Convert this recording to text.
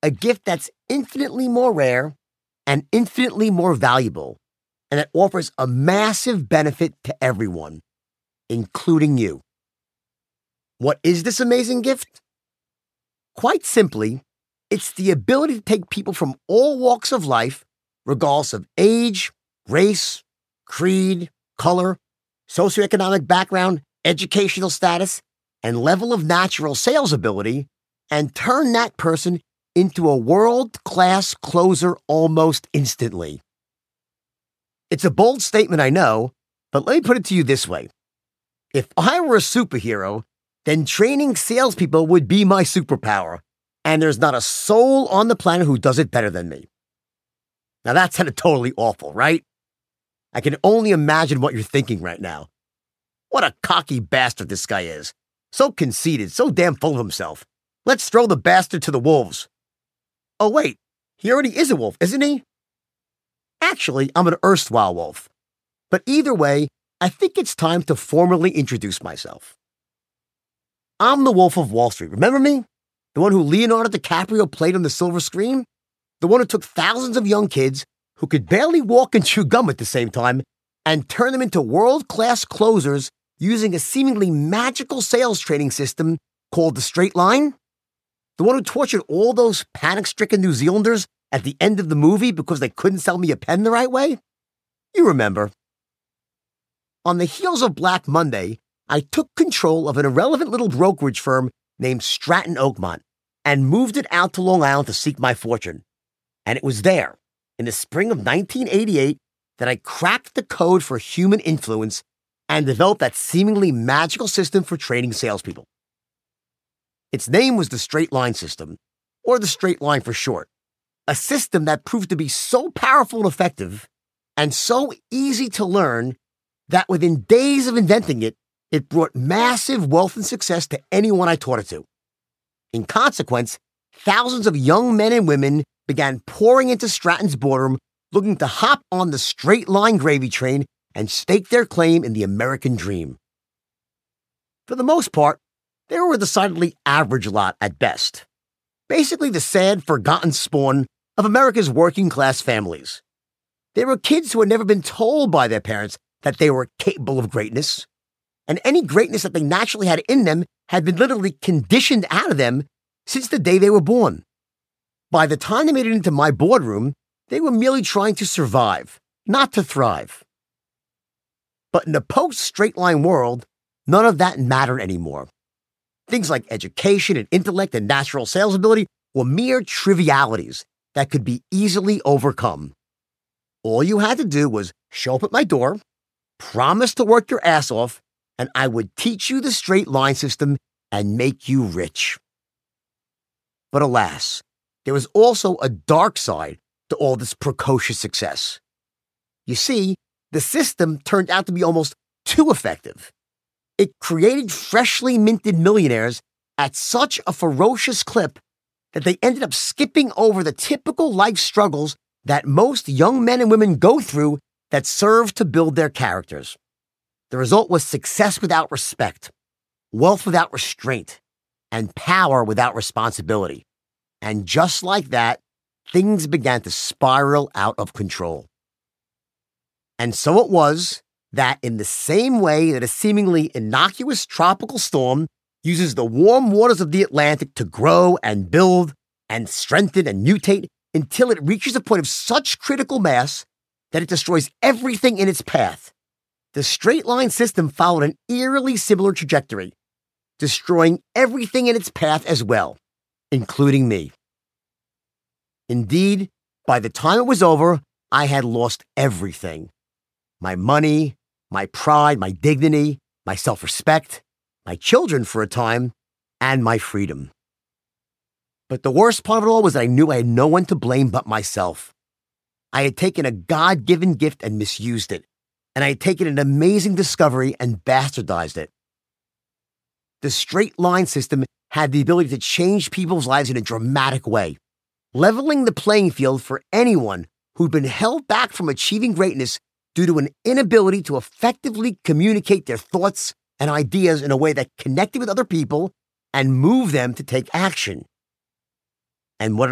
a gift that's infinitely more rare and infinitely more valuable, and that offers a massive benefit to everyone, including you. What is this amazing gift? Quite simply, it's the ability to take people from all walks of life, regardless of age, race, creed, color, socioeconomic background, educational status, and level of natural sales ability, and turn that person into a world-class closer almost instantly. It's a bold statement, I know, but let me put it to you this way. If I were a superhero, then training salespeople would be my superpower, and there's not a soul on the planet who does it better than me. Now that sounded totally awful, right? I can only imagine what you're thinking right now. What a cocky bastard this guy is. So conceited, so damn full of himself. Let's throw the bastard to the wolves. Oh wait, he already is a wolf, isn't he? Actually, I'm an erstwhile wolf. But either way, I think it's time to formally introduce myself. I'm the Wolf of Wall Street. Remember me? The one who Leonardo DiCaprio played on the silver screen? The one who took thousands of young kids who could barely walk and chew gum at the same time and turned them into world-class closers using a seemingly magical sales training system called the Straight Line? The one who tortured all those panic-stricken New Zealanders at the end of the movie because they couldn't sell me a pen the right way? You remember. On the heels of Black Monday, I took control of an irrelevant little brokerage firm named Stratton Oakmont and moved it out to Long Island to seek my fortune. And it was there, in the spring of 1988, that I cracked the code for human influence and developed that seemingly magical system for training salespeople. Its name was the Straight Line System, or the Straight Line for short, a system that proved to be so powerful and effective and so easy to learn that within days of inventing it, it brought massive wealth and success to anyone I taught it to. In consequence, thousands of young men and women began pouring into Stratton's boardroom looking to hop on the Straight Line gravy train and stake their claim in the American dream. For the most part, they were a decidedly average lot at best. Basically the sad, forgotten spawn of America's working-class families. They were kids who had never been told by their parents that they were capable of greatness, and any greatness that they naturally had in them had been literally conditioned out of them since the day they were born. By the time they made it into my boardroom, they were merely trying to survive, not to thrive. But in the post-Straight Line world, none of that mattered anymore. Things like education and intellect and natural sales ability were mere trivialities that could be easily overcome. All you had to do was show up at my door, promise to work your ass off, and I would teach you the Straight Line System and make you rich. But alas, there was also a dark side to all this precocious success. You see, the system turned out to be almost too effective. It created freshly minted millionaires at such a ferocious clip that they ended up skipping over the typical life struggles that most young men and women go through that serve to build their characters. The result was success without respect, wealth without restraint, and power without responsibility. And just like that, things began to spiral out of control. And so it was that in the same way that a seemingly innocuous tropical storm uses the warm waters of the Atlantic to grow and build and strengthen and mutate until it reaches a point of such critical mass that it destroys everything in its path, the Straight Line System followed an eerily similar trajectory, destroying everything in its path as well, including me. Indeed, by the time it was over, I had lost everything. My money, my pride, my dignity, my self-respect, my children for a time, and my freedom. But the worst part of it all was that I knew I had no one to blame but myself. I had taken a God-given gift and misused it, and I had taken an amazing discovery and bastardized it. The Straight Line System had the ability to change people's lives in a dramatic way, leveling the playing field for anyone who'd been held back from achieving greatness due to an inability to effectively communicate their thoughts and ideas in a way that connected with other people and moved them to take action. And what